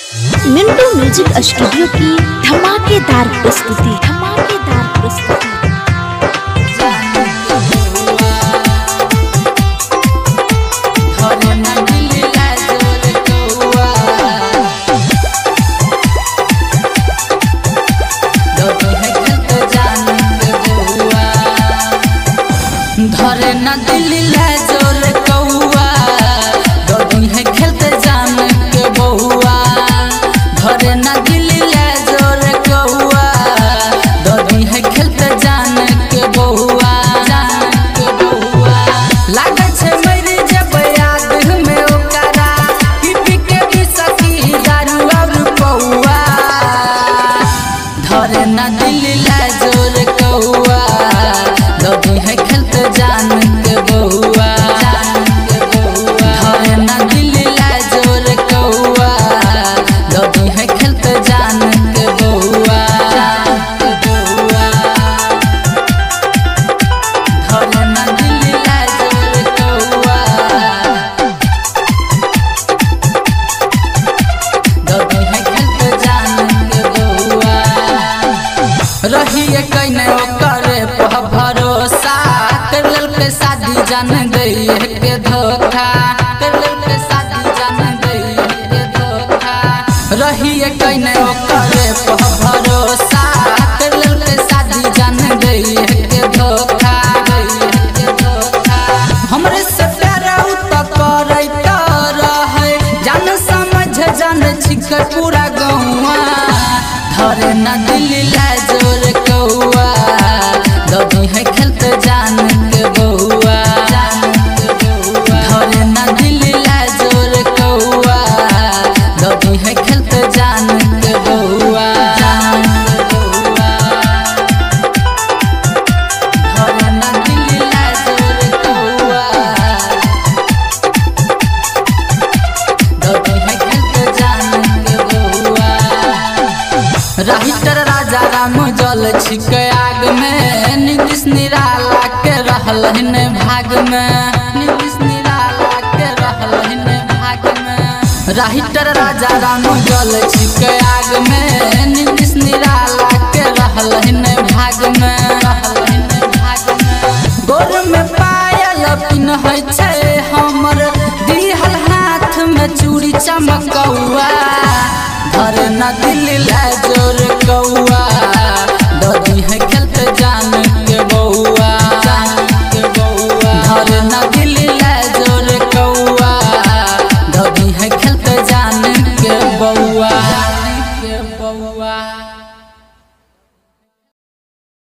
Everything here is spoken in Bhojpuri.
मिंटू म्यूजिक स्टूडियो की धमाकेदार प्रस्तुति धरे न दिल ला जोर कौआ ददी है खेलते जान के बहुआ धरे न दिल ला जोर कौआ ददी है खेलते जान के बहुआ लागे छे मेरी जब याद में ओकरा पी के भी सकी दारू और पौआ धरे न दिल ला जोर कौआ ददी है खेलते जान के बहुआ धरे न दिल ला जोर कौआ ददी है खेलते जान के बहुआ धरे न दिल ला जोर कौआ ददी है खेलते जान के बहुआ रही कने करे भरोसा कर के शादी जान गई के धोखा कर के शादी जान गई के धोखा रही कने करे भरोसा कर के शादी जान गई के धोखा हमरे से प्यार तो करैत रहे जान समझ जान छिक पूरा गौवा धरे न दिल ला जोर कौआ ददी है खेलते जान के बहुआ धरे न दिल ला जोर कौआ ददी है खेलते जान के बहुआ धरे न दिल ला जोर कौआ ददी है खेलते जान के बहुआ राहिटर राजा राम जल छिक आग में नीतीश निराला के रहलहिन भाग में नीतीश निराला के रहलहिन भाग में राहिटर राजा राम जल छिक आग में नीतीश निराला के रहलहिन भाग में गोर में पायल पिन्है छै हमर दिहल हाथ में चूड़ी चमकौआ धरे न दिल ला जोर कौआ ददी है खेलते जान के बहुआ धरे न दिल ला जोर कौआ ददी है खेलते जान के बहुआ